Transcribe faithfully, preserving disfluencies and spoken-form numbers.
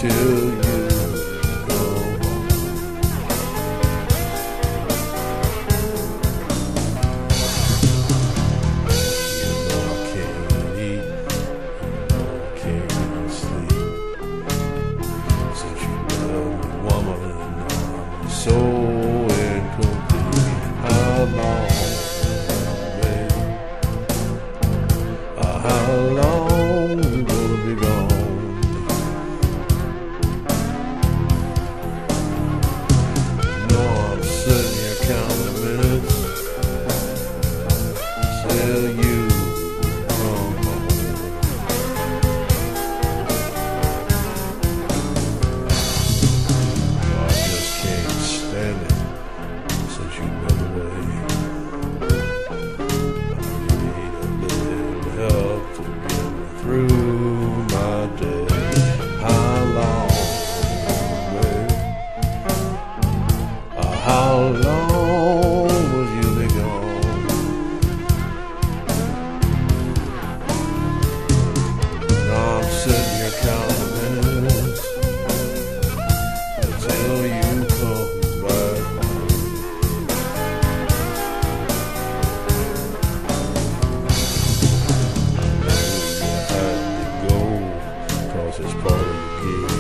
till you come home. You know I can't eat, you know I can't sleep. Since you love me, woman, I'm so incomplete. How long, baby? Uh, how long you gonna be gone? Sitting here counting minutes till you come home. Oh, I just can't stand it since you've been away. I need a little help to get me through my day. How long? How long will you be gone? Now I'm sitting here counting minutes until you come back home. I knew you had to go, 'cause it's part of the game.